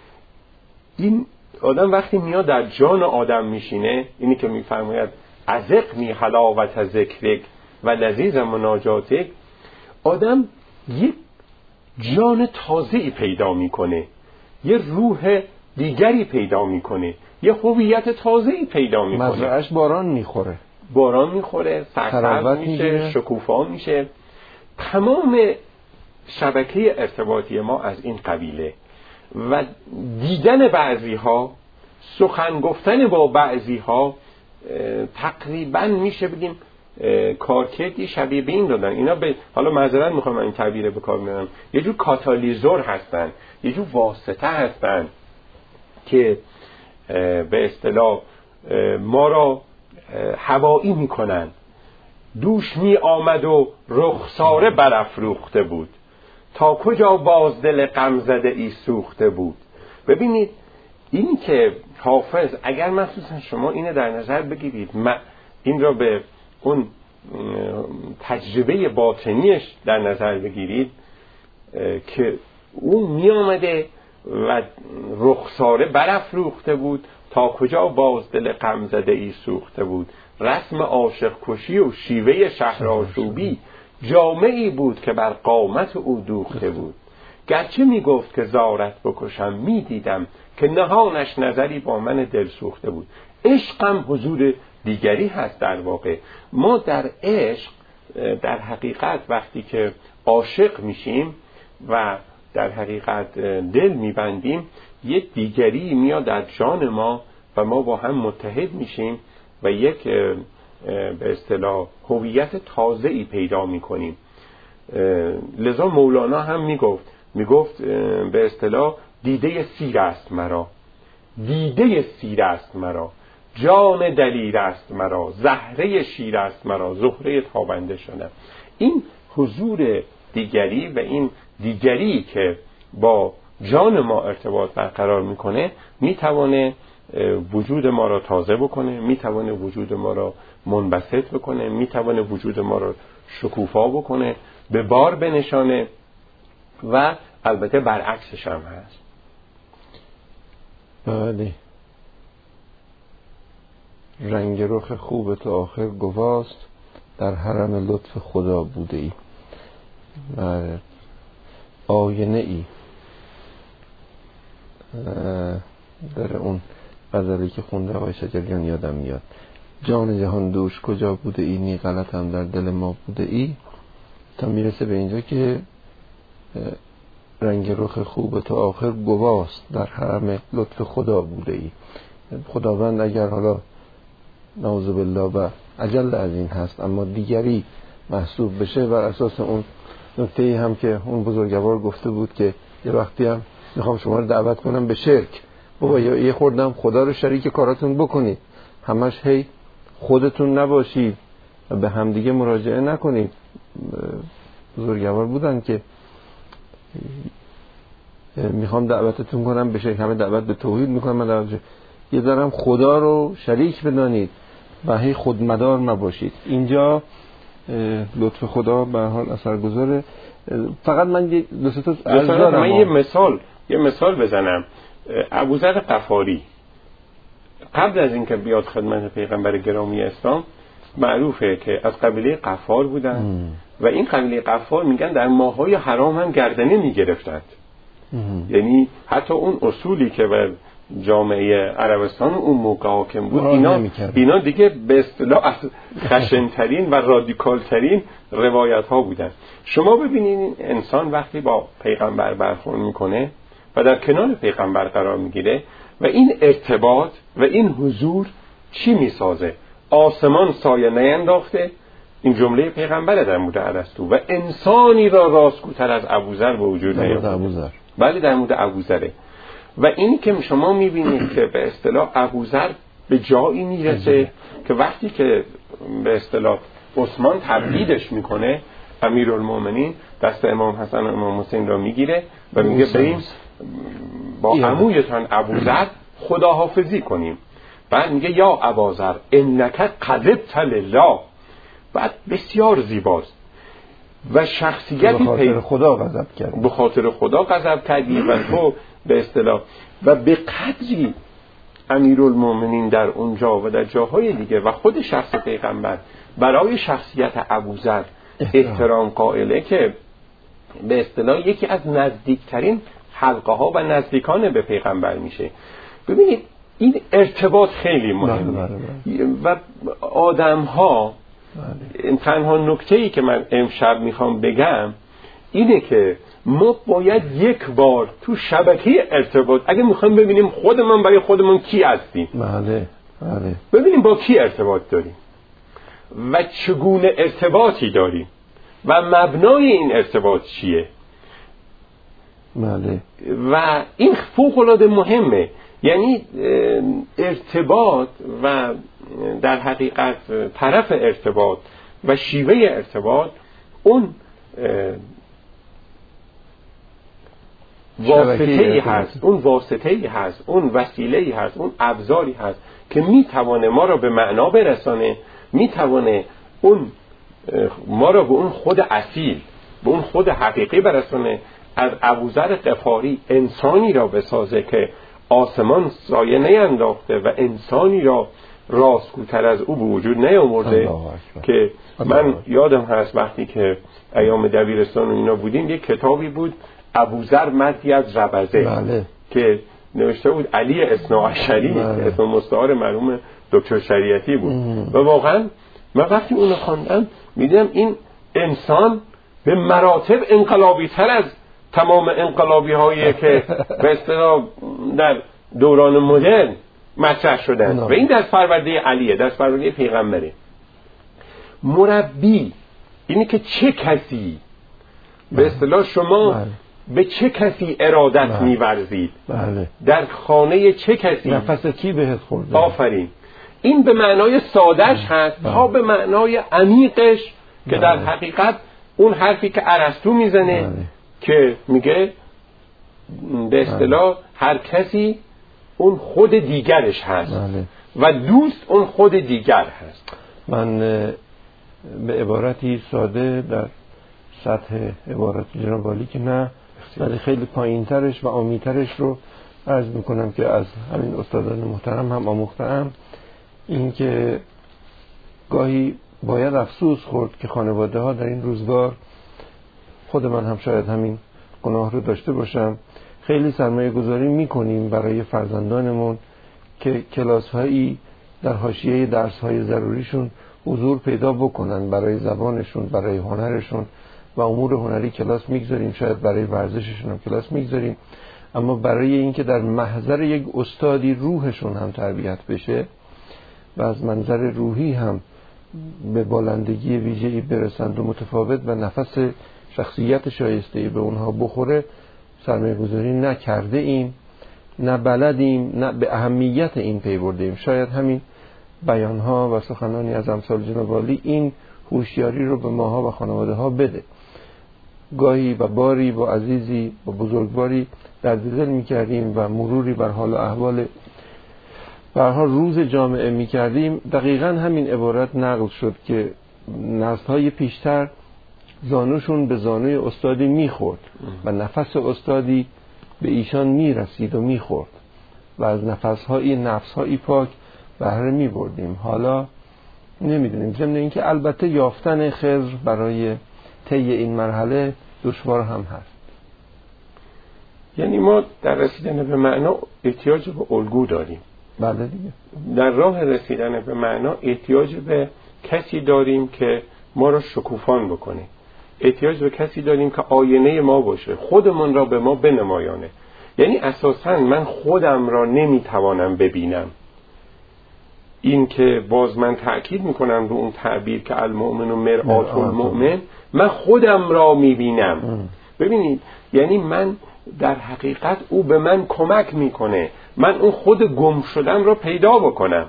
این آدم وقتی میاد در جان آدم میشینه، اینی که میفرماید اذقنی حلاوت ذکرک و لذیذ مناجاتک، آدم یک جان تازه‌ای پیدا میکنه، یه روح دیگری پیدا میکنه، یه هویت تازه‌ای پیدا میکنه. مزرعه‌اش باران میخوره، باران میخوره، سرسبز میشه، شکوفا میشه. تمام شبکه ارتباطی ما از این قبیله و دیدن بعضی ها، سخن گفتن با بعضی ها تقریبا میشه بگیم کارکردی شبیه به این دادن. اینا حالا معذرت میخوام این تعبیر به کار میارم، یه جور کاتالیزور هستن، یه جور واسطه هستن که به اصطلاح ما را هوایی میکنن. دوش می آمد و رخساره برافروخته بود، تا کجا باز دل غم زده ای سوخته بود. ببینید این که حافظ، اگر مخصوصا شما اینو در نظر بگیرید، این را به اون تجربه باطنیش در نظر بگیرید که اون می آمده و رخساره برافروخته بود، تا کجا باز دل غم زده ای سوخته بود. رسم عاشق کشی و شیوه شهرآشوبی جامعی بود که بر قامت او دوخته بود. گرچه می گفت که زارت بکشم، می دیدم که نهانش نظری با من دل سوخته بود. عشقم حضور دیگری هست. در واقع ما در عشق در حقیقت وقتی که عاشق میشیم و در حقیقت دل میبندیم، یک دیگری میاد در جان ما و ما با هم متحد میشیم و یک به اصطلاح هویت تازه‌ای پیدا میکنیم. لذا مولانا هم میگفت به اصطلاح دیده سیر است مرا، دیده سیر است مرا، جان دلیر است مرا، زهره شیر است مرا، زهره تابنده شدم. این حضور دیگری و این دیگری که با جان ما ارتباط برقرار میکنه میتونه وجود ما را تازه بکنه، میتونه وجود ما را منبسط بکنه، میتونه وجود ما را شکوفا بکنه، به بار بنشانه و البته برعکسش هم هست. بله. رنگ رخ خوب تو آخر گواست، در حرم لطف خدا بوده ای. بله. آینه ای در اون غزلی که خونده آقای شجریان یادم میاد. جان جهان دوش کجا بوده ای، نی غلط هم در دل ما بوده ای، تا میرسه به اینجا که رنگ رخ خوب تو آخر گواست، در حرم لطف خدا بوده ای. خداوند اگر حالا نعوذ بالله و اجل از این هست اما دیگری محسوب بشه، و اساس اون نکته‌ای هم که اون بزرگوار گفته بود که یه وقتی هم میخوام شما رو دعوت کنم به شرک، بابا یه خوردم خدا رو شریک کاراتون بکنید، همش هی خودتون نباشید و به همدیگه مراجعه نکنید. بزرگوار بودن که میخوام دعوتتون کنم به شرک، همه دعوت به توحید میکنم، من دعوت یه دارم خدا رو شریک بدانید و هی خودمدار نباشید. اینجا لطف خدا به حال اثرگذاره. فقط من یه مثال بزنم. ابوذر غفاری قبل از اینکه بیاد خدمت پیغمبر گرامی اسلام معروفه که از قبیله غفار بودن و این قبیله غفار میگن در ماه‌های حرام هم گردنه میگرفتند. یعنی حتی اون اصولی که بر جامعه عربستان اون موقع حاکم بود اینا دیگه به اصطلاح از خشن‌ترین و رادیکال‌ترین روایت ها بودن. شما ببینید انسان وقتی با پیغمبر برخورد میکنه و در کنار پیغمبر قرار میگیره و این ارتباط و این حضور چی میسازه؟ آسمان سایه نینداخته، این جمله پیغمبر در مورد ارسطو، و انسانی را راستگوتر از ابوذر به وجود نیامد. بله در مورد ابوذره. و این که شما میبینید که به اصطلاح ابوذر به جایی میرسه که وقتی که به اصطلاح عثمان تبعیدش میکنه، امیرالمومنین دست امام حسن و امام حسین را میگیره و میگه بریم با عمویتان ابوذر خداحافظی کنیم. بعد میگه یا ابوذر انک کذبت لله. بعد بسیار زیباست و شخصیتی به خاطر خدا غضب کردی، به خاطر خدا غضب کردی و تو به اصطلاح و به قدری امیرالمومنین در اونجا و در جاهای دیگه و خود شخص پیغمبر برای شخصیت ابوذر احترام قائله که به اصطلاح یکی از نزدیکترین حلقه ها و نزدیکان به پیغمبر میشه. ببینید این ارتباط خیلی مهمه. و آدم ها تنها نکته‌ای که من امشب میخوام بگم اینه که ما باید یک بار تو شبکه ارتباط اگه میخوایم ببینیم خودمون برای خودمون کی هستیم، ببینیم با کی ارتباط داریم و چگونه ارتباطی داریم و مبنای این ارتباط چیه. و این فوق‌العاده مهمه. یعنی ارتباط و در حقیقت طرف ارتباط و شیوه ارتباط اون واسطه‌ای هست، اون وسیله‌ای هست، اون ابزاری هست که میتوانه ما را به معنا برسانه، میتوانه اون ما را به اون خود اصیل، به اون خود حقیقی برسانه. از ابوذر غفاری انسانی را بسازه که آسمان سایه نینداخته و انسانی را راستگوتر از او به وجود نیامرده. که من یادم هست وقتی که ایام دبیرستان و اینا بودیم یک کتابی بود ابوذر مردی از ربزه که نوشته بود علی اثناعشری، اسم مستعار مرحوم دکتر شریعتی بود. و واقعا من وقتی اونو خواندم میدیدم این انسان به مراتب انقلابی تر از تمام انقلابی هایی که به اصطلاح در دوران مدرن مطرح شدن. و این دست پرورده علیه، دست پرورده پیغمبره. مربی اینی که چه کسی به اصطلاح شما به چه کسی ارادت می‌ورزید، در خانه چه کسی نفس کی بهت خورده. آفرین. این به معنای سادهش هست تا به معنای عمیقش که در حقیقت اون حرفی که ارسطو میزنه که میگه به اصطلاح هر کسی اون خود دیگرش هست و دوست اون خود دیگر هست. من به عبارتی ساده در سطح عبارت جناب عالی که نه ولی خیلی پایین‌ترش و عمیق‌ترش رو عرض میکنم که از همین استادان محترم هم آموختم. این که گاهی باید افسوس خورد که خانواده ها در این روزگار، خود من هم شاید همین گناه رو داشته باشم، خیلی سرمایه گذاری میکنیم برای فرزندانمون که کلاس هایی در حاشیه درس های ضروریشون حضور پیدا بکنن، برای زبانشون، برای هنرشون و امور هنری کلاس میگذاریم، شاید برای ورزششون هم کلاس میگذاریم، اما برای اینکه در محضر یک استادی روحشون هم تربیت بشه و از منظر روحی هم به بالندگی ویژه‌ای برسند و متفاوت و نفس شخصیت شایسته‌ای به اونها بخوره، سرمایه گذاری نکرده ایم، نه بلدیم، نه به اهمیت این پی بردیم. شاید همین بیانها و سخنانی از امثال جناب عالی این هوشیاری رو به ماها و خانواده ها بده. گاهی و باری با عزیزی با بزرگواری درد دل می‌کردیم و مروری بر حال و احوال به هر حال روز جامعه می‌کردیم، دقیقاً همین عبارت نقل شد که نسل‌های پیشتر زانوشون به زانوی استادی میخورد و نفس استادی به ایشان میرسید و میخورد و از نفس‌های پاک بهره میبردیم. حالا نمیدونیم، ضمن اینکه البته یافتن خضر برای طی این مرحله دشوار هم هست. یعنی ما در رسیدن به معنا احتیاج به الگو داریم. بله دیگه. در راه رسیدن به معنا احتیاج به کسی داریم که ما را شکوفان بکنه، احتیاج به کسی داریم که آینه ما باشه، خودمون را به ما بنمایانه. یعنی اساساً من خودم را نمیتوانم ببینم. این که باز من تأکید میکنم رو اون تعبیر که المؤمن و مرآت المؤمن، من خودم را میبینم. ببینید، یعنی من در حقیقت او به من کمک میکنه من اون خود گم شدم را پیدا بکنم.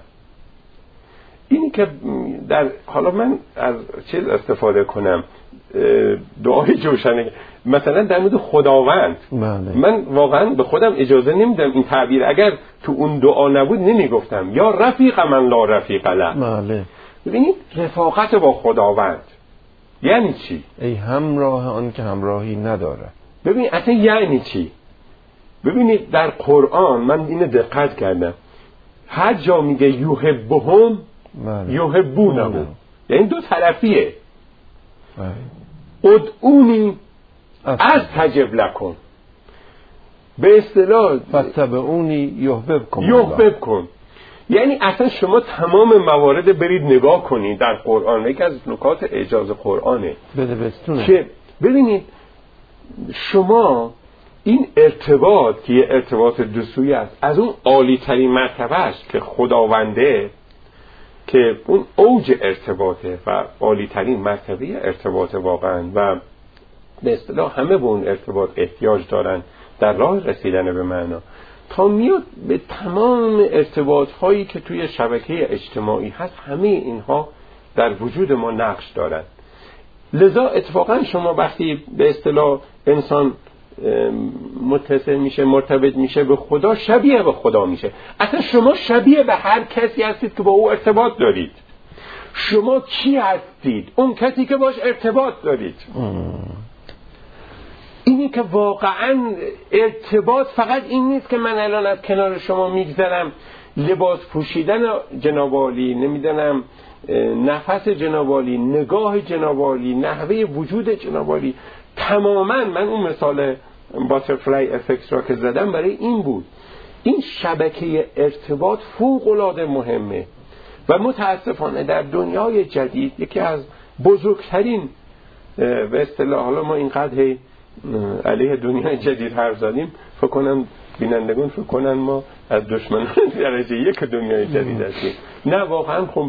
اینی که حالا من از چیز استفاده کنم، دعای جوشنه مثلا در مورد خداوند، من واقعا به خودم اجازه نمیدم این تعبیر، اگر تو اون دعا نبود نمیگفتم یا رفیق من لا رفیق له. ببینید رفاقت با خداوند یعنی چی؟ ای همراه آن که همراهی نداره. ببین اصلا یعنی چی؟ ببینید در قرآن من اینو دقت کردم، هر جا میگه یحبهم یحبونه، یعنی دو طرفیه. ادعونی استجب لکم، به اصطلاح فتبعونی یحببکم. یعنی اصلا شما تمام موارد برید نگاه کنید در قرآن. یکی از نکات اعجاز قرآنه که ببینید شما این ارتباط که یه ارتباط دو سویه است، از اون عالی ترین مرتبه است که خداونده، که اون اوج ارتباطه و عالی ترین مرتبه ارتباط واقعا، و به اصطلاح همه به اون ارتباط احتیاج دارن در راه رسیدن به معنا، تا میاد به تمام ارتباط هایی که توی شبکه اجتماعی هست. همه اینها در وجود ما نقش دارن. لذا اتفاقا شما وقتی به اصطلاح انسان متصل میشه، مرتبط میشه به خدا، شبیه به خدا میشه. اصلا شما شبیه به هر کسی هستید که با او ارتباط دارید. شما کی هستید؟ اون کسی که باش ارتباط دارید. اینی که واقعا ارتباط فقط این نیست که من الان از کنار شما میگذرم، لباس پوشیدن جناب عالی، نمیدونم نفس جناب عالی، نگاه جناب عالی، نحوه وجود جناب عالی، تماما. من اون مثال باترفلای افکت را که زدم برای این بود. این شبکه ارتباط فوق‌العاده مهمه و متاسفانه در دنیای جدید یکی از بزرگترین به اصطلاح، حالا ما اینقدر علیه دنیای جدید حرف زدیم، فکر کنم بینندگان فکر کنن ما از دشمنان درجه یک دنیای جدید هستیم. نه واقعا خب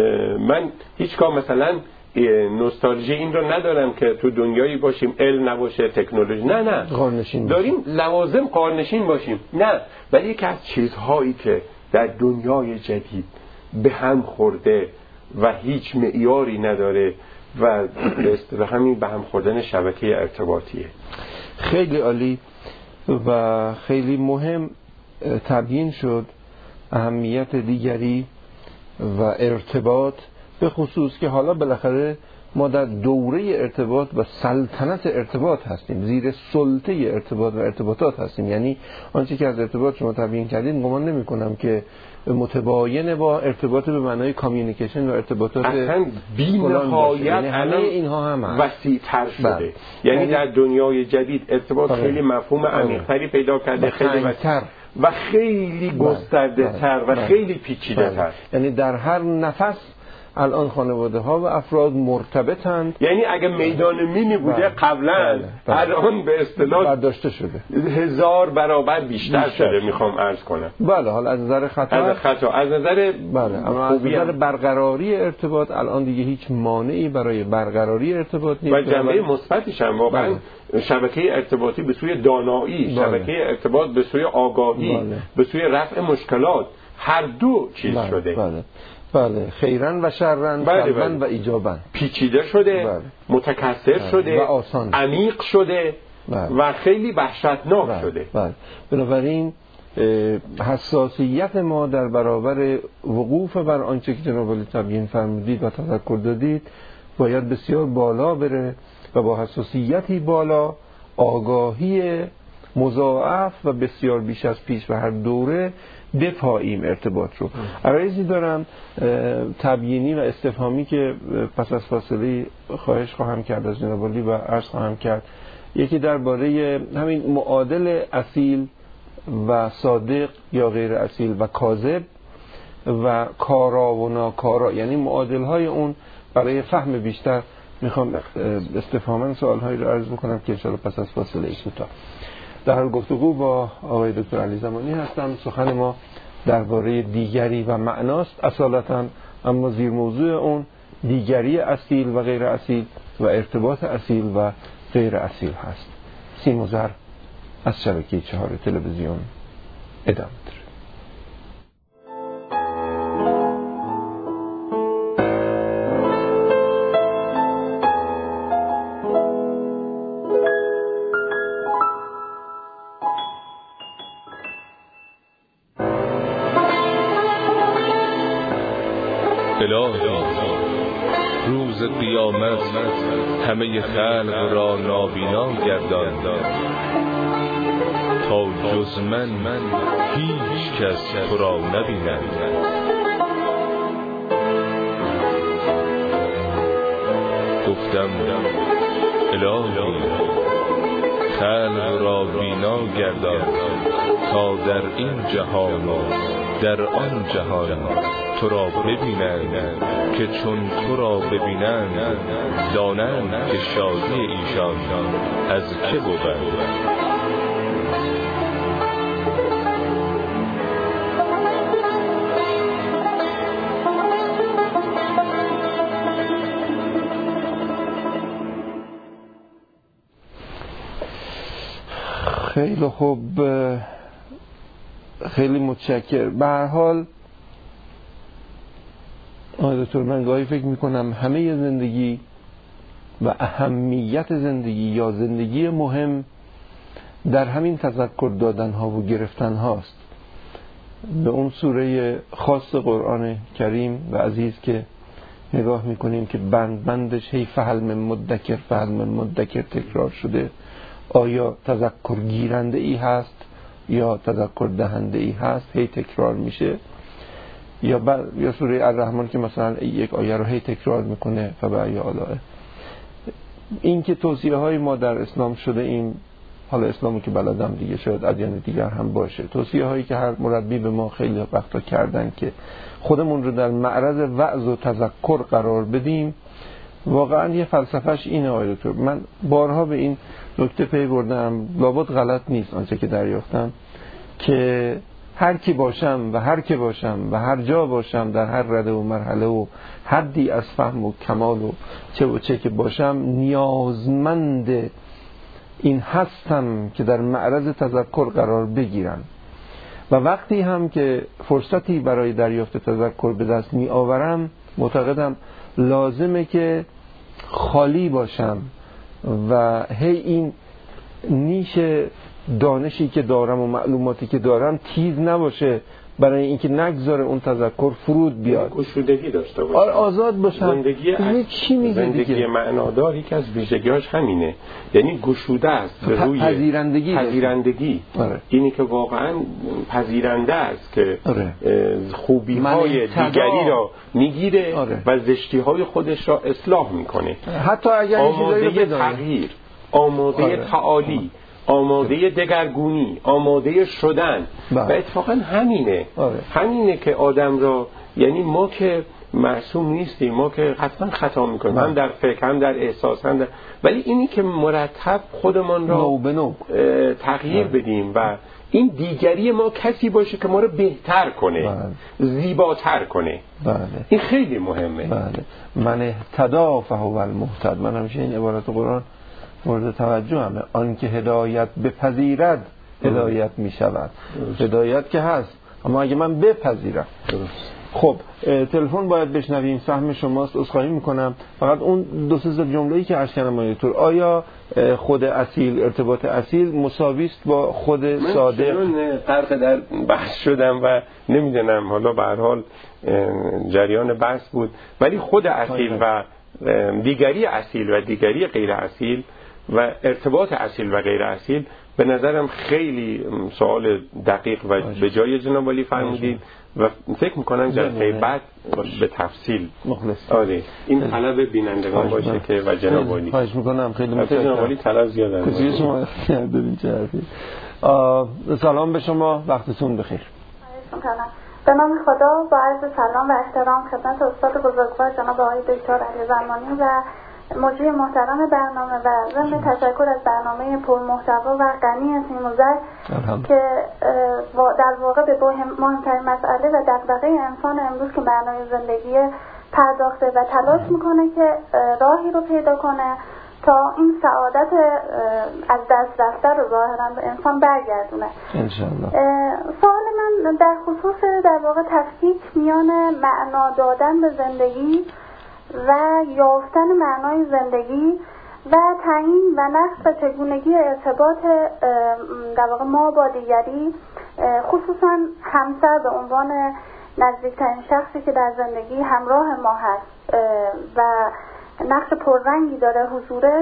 من هیچگاه مثلا نوستالژی این رو ندارم که تو دنیایی باشیم علم نباشه، تکنولوژی نه داریم لوازم قارنشین باشیم، نه، ولی یکی از چیزهایی که در دنیای جدید به هم خورده و هیچ معیاری نداره و به همین به هم خوردن شبکه ارتباطیه. خیلی عالی و خیلی مهم تبیین شد اهمیت دیگری و ارتباط، به خصوص که حالا بالاخره ما در دوره ارتباط و سلطنت ارتباط هستیم، زیر سلطه ارتباط و ارتباطات هستیم. یعنی آنچه که از ارتباط شما تبیین کردید گمان نمی کنم که متباین با ارتباط به معنای کامیونیکیشن و ارتباطات اصلا بی‌نهایت، یعنی همه اینها هم وسیع‌تر شده. یعنی در دنیای جدید ارتباط خیلی مفهوم عمیق‌تری پیدا کرده، خیلی وسیع‌تر و خیلی گسترده‌تر و خیلی پیچیده‌تر. یعنی در هر نفس الان خانواده ها و افراد مرتبطند. یعنی اگه میدان مینی بوده قبلا، الان به اصطلاح برداشته شده 1000 برابر بیشتر شده. میخوام عرض کنم بله، حالا از نظر خطا، از نظر بله، اما از نظر برقراری ارتباط الان دیگه هیچ مانعی برای برقراری ارتباط نیست و جنبه مثبتش هم واقعا شبکه ارتباطی به سوی دانایی، شبکه ارتباط به سوی آگاهی، به سوی رفع مشکلات، هر دو چیز شده. بله، خیرن و شرن، سلبن و ایجابن، پیچیده شده، متکثر شده و آسان، عمیق شده و خیلی وحشتناک شده. بنابراین حساسیت ما در برابر وقوف بر آنچه که جناب عالی تبیین فرمودید و تذکر دادید باید بسیار بالا بره و با حساسیتی بالا، آگاهی مضاعف و بسیار بیش از پیش و هر دوره بپاییم ارتباط رو. عرضی دارم تبیینی و استفهامی که پس از فاصله خواهش خواهم کرد از جناب عالی و عرض خواهم کرد. یکی درباره همین معادل اصیل و صادق یا غیر اصیل و کاذب و کارا و ناکارا، یعنی معادل های اون برای فهم بیشتر میخوام استفهاما سوال هایی رو عرض بکنم که انشاءالله پس از فاصله کوتاه. در حال گفتگو با آقای دکتر علی زمانی هستم. سخن ما درباره دیگری و معناست اصالتا، اما زیر موضوع اون دیگری اصیل و غیر اصیل و ارتباط اصیل و غیر اصیل هست. سیم و زر از شبکه 4 تلویزیون ادامه داره. روز قیامت همه خلق را نابینا گردان، تا جز من هیچ کس تو را نبیند. گفتم الهی خلق را بینا گردان تا در این جهان و در آن جهان تو را ببینند که چون تو را ببینند دانند که شادی ایشان از که بود. خیلی خوب، خیلی متشکرم. به هر حال آقای دکتر، من گاهی فکر میکنم همه زندگی و اهمیت زندگی یا زندگی مهم در همین تذکر دادن ها و گرفتن هاست به اون سوره خاص قرآن کریم و عزیز که نگاه میکنیم که بندش هی فهل من مدکر تکرار شده. آیا تذکر گیرنده ای هست یا تذکر دهنده ای هست؟ هی تکرار میشه. یا سوره الرحمن که مثلا یک آیه رو هی تکرار میکنه فبأی آلاء. این که توصیه های ما در اسلام شده، این حالا اسلامی که بلدم دیگه، شاید ادیان دیگر هم باشه، توصیه هایی که هر مربی به ما خیلی وقتا کردن که خودمون رو در معرض وعظ و تذکر قرار بدیم، واقعا یه فلسفهش اینه. آقای دکتر، من بارها به این نکته پی بردم، لابد غلط نیست آنچه که دریافتم، که هر کی باشم و هر که باشم و هر جا باشم، در هر رده و مرحله و حدی از فهم و کمال و چه که باشم، نیازمند این هستم که در معرض تذکر قرار بگیرم. و وقتی هم که فرصتی برای دریافت تذکر به دست می آورم، معتقدم لازمه که خالی باشم و هی این نیش دانشی که دارم و معلوماتی که دارم تیز نباشه، برای اینکه نگذاره اون تذکر فرود بیاد. گشودگی داشته باشم، آزاد باشم. زندگی معنادار یکی از ویژگی‌هاش همینه، یعنی گشوده است به روی پذیرندگی. اینی که واقعا پذیرنده است که خوبی‌های دیگری را میگیره و زشتی‌های خودش را اصلاح میکنه، حتی اگر آماده تغییر، آماده تعالی، آماده دگرگونی، آماده شدن. و اتفاقا همینه که آدم را، یعنی ما که معصوم نیستیم، ما که حتما خطا میکنیم، هم در فکر، هم در احساس، هم در، ولی اینی که مرتب خودمان را تغییر بدیم و این دیگری ما کسی باشه که ما رو بهتر کنه، زیباتر کنه. این خیلی مهمه. من اهتدا فهو المهتد. من همیشه این عبارت قرآن مورد توجه همه. آن که هدایت بپذیرد هدایت می شود. هدایت که هست، اما اگه من بپذیرم. خب تلفن باید بشنویم، سهم شماست. عذرخواهی میکنم، فقط اون دو سه جمله‌ای که عرض کردم آیتور، آیا خود اصیل، ارتباط اصیل مساوی است با خود صادق؟ من غرق در بحث شدم و نمیدونم، حالا به هر حال جریان بحث بود، ولی خود اصیل و دیگری اصیل و دیگری غیر اصیل و ارتباط اصیل و غیر اصیل به نظرم خیلی سوال دقیق و به جای جناب علی فرمودید و فکر میکنم جلسه بعد به تفصیل این طلب بینندگان باشه که و جناب علی خواهش میکنم. خیلی متشکرم. جناب علی طلب زیاد کسی شما دارین چه حرفی. سلام به شما، وقتتون بخیر. به نام خدا، با عرض سلام و احترام خدمت استاد بزرگوار جناب آقای دکتر علی زمانی و مجری محترم برنامه و ضمن تشکر از برنامه پرمحتوا و غنی از نیموزر که در واقع به مهمترین مسئله و دغدغه انسان امروز که معنای زندگی پرداخته و تلاش میکنه که راهی رو پیدا کنه تا این سعادت از دست رفته رو ظاهرا به انسان برگردونه. انشالله. سوال من در خصوص در واقع تفکیک میان معنا دادن به زندگی و یافتن معنای زندگی و تعیین و نقص و چگونگی ارتباط در واقع ما با دیگری، خصوصا همسر به عنوان نزدیکترین شخصی که در زندگی همراه ما هست و نقش پررنگی داره حضورش،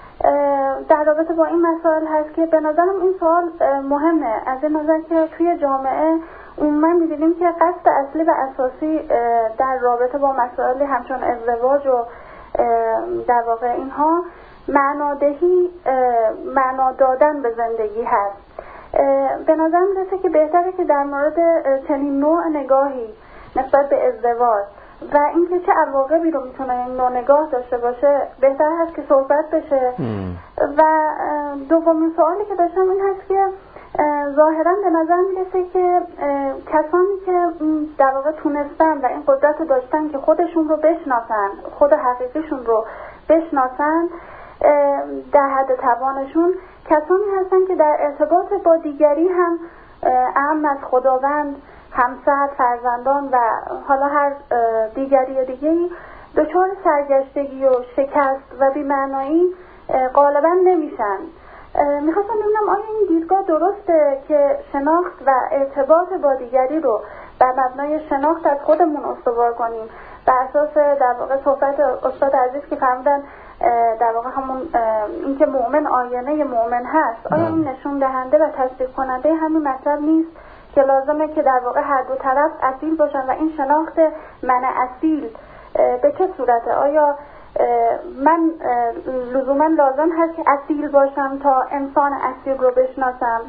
در رابطه با این مسائل هست که به نظرم این سوال مهمه، از این نظر که توی جامعه عموما می‌بینیم که قصد اصلی و اساسی در رابطه با مسائل همچون ازدواج و در واقع اینها معنادهی معنا دادن به زندگی هست. به نظر میرسه که بهتره که در مورد چنین نوع نگاهی نسبت به ازدواج و اینکه چه عواقبی رو میتونه این نوع نگاه داشته باشه بهتر هست که صحبت بشه. و دومین سوالی که داشتم این هست که ظاهرا به نظر میرسه که کسانی که در واقع تونستن و این قدرت رو داشتن که خودشون رو بشناسن، خود حقیقیشون رو بشناسن در حد توانشون، کسانی هستن که در ارتباط با دیگری هم اعم از خداوند، همسر، فرزندان و حالا هر دیگری دچار سرگشتگی و شکست و بی‌معنایی غالبا نمیشن. میخواستم ببینم آیا این دیدگاه درسته که شناخت و ارتباط با دیگری رو بر مبنای شناخت از خودمون استوار کنیم، بر اساس در واقع صحبت استاد عزیز که فرمودن در واقع همون این که مؤمن آینه مؤمن هست، آیا این نشون دهنده و تصدیق کننده همین مطلب نیست که لازمه که در واقع هر دو طرف اصیل باشن و این شناخت من اصیل به چه صورته؟ آیا من لزوما لازم هست که اصیل باشم تا انسان اصیل رو بشناسم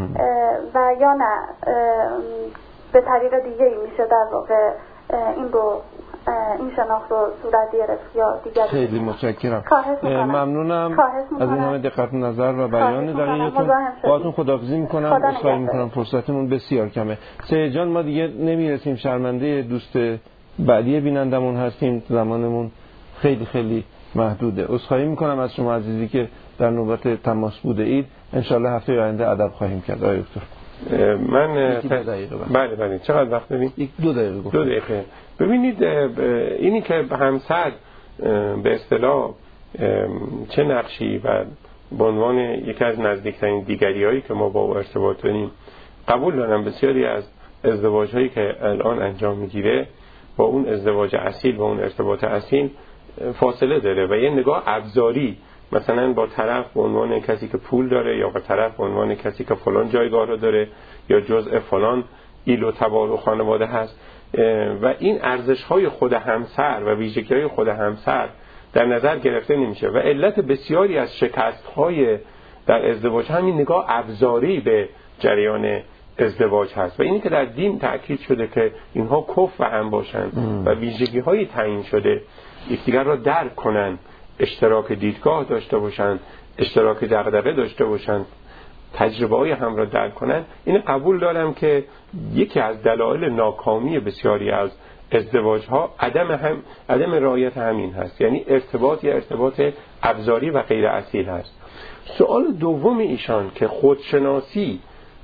و یا نه به طریق دیگه میشه در واقع این شناخت رو صورت گرفت یا دیگر؟ خیلی متشکرم، ممنونم از این همه دقت نظر و بیان دقیقتون. باهاتون خداحافظی میکنم، عذرخواهی میکنم فرصتمون بسیار کمه. سید جان ما دیگه نمیرسیم، شرمنده دوست بعدی بینندمون هستیم، زمانمون خیلی خیلی محدوده. عذرخواهی میکنم از شما عزیزی که در نوبت تماس بوده اید. انشالله هفته آینده ادب خواهیم کرد. آقای دکتر من بله چقدر وقت داریم؟ 2 دقیقه. 2 دقیقه. ببینید اینی که همسر به اصطلاح چه نقشی و به عنوان یکی از نزدیکترین دیگری‌هایی که ما با او ارتباط داریم، قبول دارم بسیاری از ازدواج‌هایی که الان انجام میگیره با اون ازدواج اصیل و اون ارتباط اصیل فاصله داره و یه نگاه ابزاری، مثلا با طرف به عنوان کسی که پول داره یا با طرف به عنوان کسی که فلان جایگاه رو داره یا جزء فلان ایل و تبار و خانواده هست و این ارزش‌های خود همسر و ویژگی‌های خود همسر در نظر گرفته نمیشه و علت بسیاری از شکست‌های در ازدواج همین نگاه ابزاری به جریان ازدواج هست و اینی که در دین تأکید شده که اینها کفو هم باشن و ویژگی‌های تعیین شده یکدیگر را درک کنن، اشتراک دیدگاه داشته باشن، اشتراک دغدغه داشته باشن، تجربه‌های هم را درک کنن. این قبول دارم که یکی از دلایل ناکامی بسیاری از ازدواج‌ها عدم رعایت همین هست، یعنی ارتباط ابزاری و غیر اصیل هست. سوال دوم ایشان که خودشناسی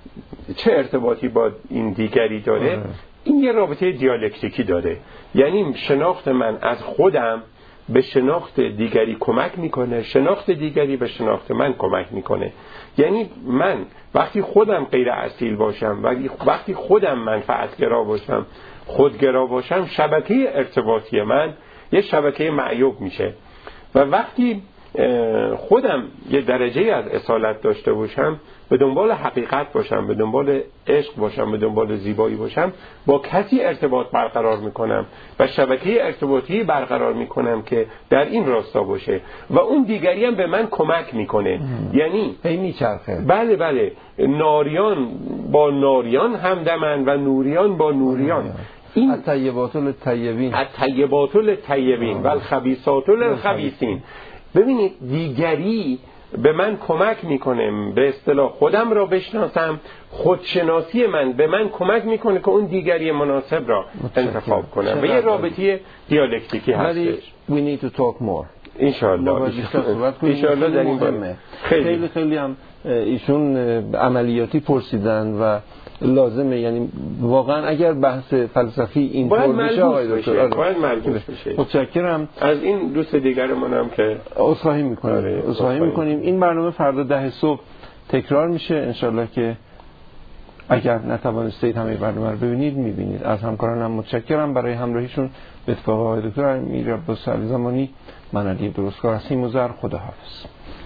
چه ارتباطی با این دیگری داره، این یه رابطه دیالکتیکی داره، یعنی شناخت من از خودم به شناخت دیگری کمک میکنه، شناخت دیگری به شناخت من کمک میکنه. یعنی من وقتی خودم غیر اصیل باشم، وقتی خودم منفعتگرا باشم، خودگرا باشم، شبکه ارتباطی من یه شبکه معیوب میشه و وقتی خودم یه درجه از اصالت داشته باشم، به دنبال حقیقت باشم، به دنبال عشق باشم، به دنبال زیبایی باشم، با کسی ارتباط برقرار میکنم و شبکه ارتباطی برقرار میکنم که در این راستا باشه و اون دیگری هم به من کمک میکنه. یعنی میچرخه. بله ناریان با ناریان همدمن و نوریان با نوریان. این الطیبات الطیبین و الخبیثات للخبیثین. ببینید دیگری به من کمک میکنه به اصطلاح خودم را بشناسم، خودشناسی من به من کمک میکنه که اون دیگری مناسب را انتخاب کنم و یه رابطه دیالکتیکی هستش. We need to talk more. انشاءالله در این باره خیلی هم ایشون عملیاتی پرسیدن و لازمه، یعنی واقعا اگر بحث فلسفی اینطور بشه آقای دکتر باید ملموس بشه. متشکرم از این دوست دیگرمون هم که عذرخواهی میکنیم. این برنامه فردا 10 صبح تکرار میشه انشالله که اگر نتوانستید همه برنامه رو ببینید میبینید. از همکارانم متشکرم برای همراهیشون. به اتفاق آقای دکتر امیر عبدالسلام زمانی، من علی درستکار هستیم. خداحافظ.